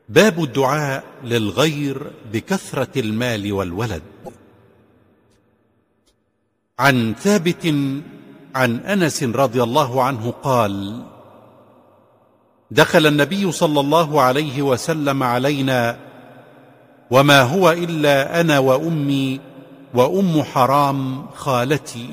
باب الدعاء للغير بكثرة المال والولد. عن ثابت عن أنس رضي الله عنه قال: دخل النبي صلى الله عليه وسلم علينا وما هو إلا أنا وأمي وأم حرام خالتي،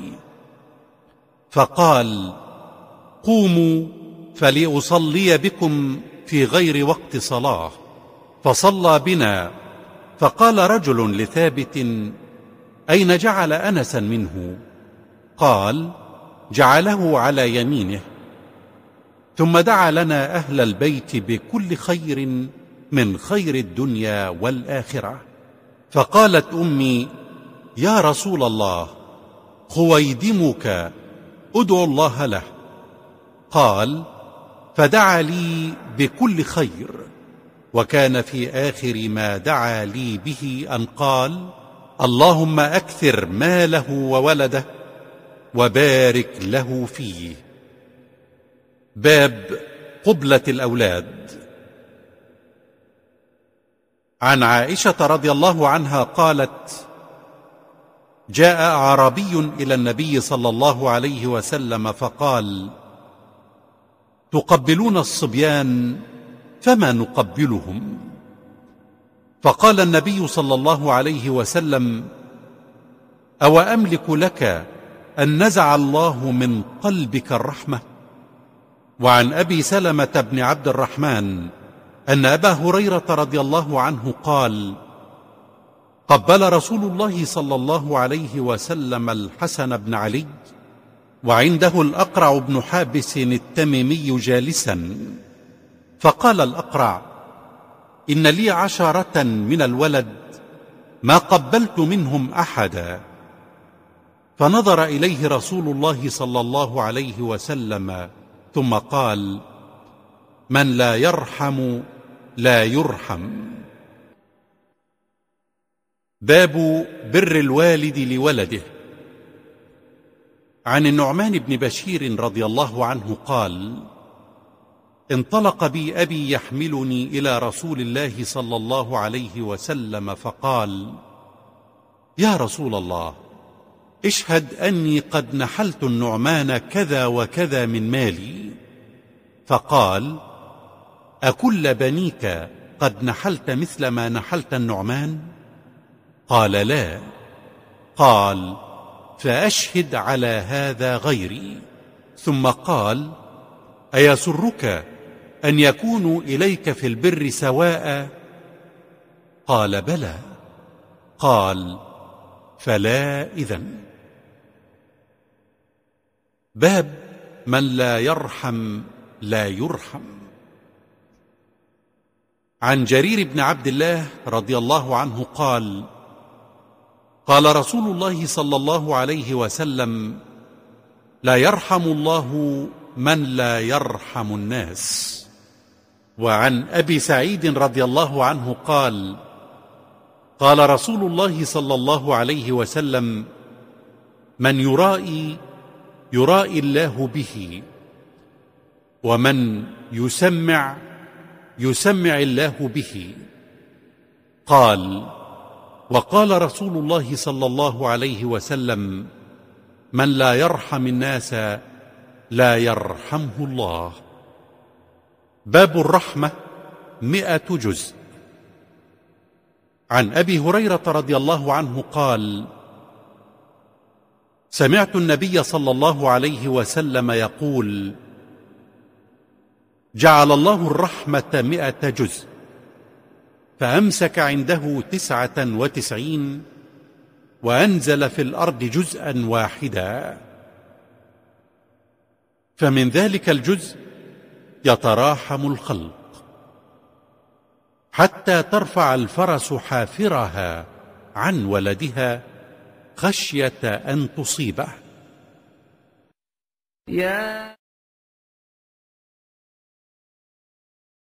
فقال: قوموا فلأصلي بكم في غير وقت صلاة، فصلى بنا. فقال رجل لثابت: أين جعل أنسا منه؟ قال: جعله على يمينه. ثم دعا لنا أهل البيت بكل خير من خير الدنيا والآخرة. فقالت أمي: يا رسول الله، خويدمك، ادعو الله له. قال: فدعا لي بكل خير، وكان في آخر ما دعا لي به أن قال: اللهم أكثر ماله وولده وبارك له فيه. باب قبلة الأولاد. عن عائشة رضي الله عنها قالت: جاء أعرابي إلى النبي صلى الله عليه وسلم فقال: تقبلون الصبيان فما نقبلهم؟ فقال النبي صلى الله عليه وسلم: أو أملك لك أن نزع الله من قلبك الرحمة؟ وعن أبي سلمة بن عبد الرحمن أن أبا هريرة رضي الله عنه قال: قبل رسول الله صلى الله عليه وسلم الحسن بن علي وعنده الأقرع بن حابس التميمي جالسا، فقال الأقرع: إن لي 10 من الولد ما قبلت منهم أحدا. فنظر إليه رسول الله صلى الله عليه وسلم ثم قال: من لا يرحم لا يرحم. باب بر الوالد لولده. عن النعمان بن بشير رضي الله عنه قال: انطلق بي أبي يحملني إلى رسول الله صلى الله عليه وسلم فقال: يا رسول الله، اشهد أني قد نحلت النعمان كذا وكذا من مالي. فقال: أكل بنيك قد نحلت مثل ما نحلت النعمان؟ قال: لا. قال: فأشهد على هذا غيري. ثم قال: أيسرك أن يكونوا إليك في البر سواء؟ قال: بلى. قال: فلا إذن. باب من لا يرحم لا يرحم. عن جرير بن عبد الله رضي الله عنه قال: قال رسول الله صلى الله عليه وسلم: لا يرحم الله من لا يرحم الناس. وعن أبي سعيد رضي الله عنه قال: قال رسول الله صلى الله عليه وسلم: من يرائي يرائي الله به، ومن يسمع يسمع الله به. قال: وقال رسول الله صلى الله عليه وسلم: من لا يرحم الناس لا يرحمه الله. باب الرحمة 100 جزء. عن أبي هريرة رضي الله عنه قال: سمعت النبي صلى الله عليه وسلم يقول: جعل الله الرحمة 100 جزء، فأمسك عنده 99 وأنزل في الأرض جزءا واحدا. فمن ذلك الجزء يتراحم الخلق حتى ترفع الفرس حافرها عن ولدها خشية أن تصيبه.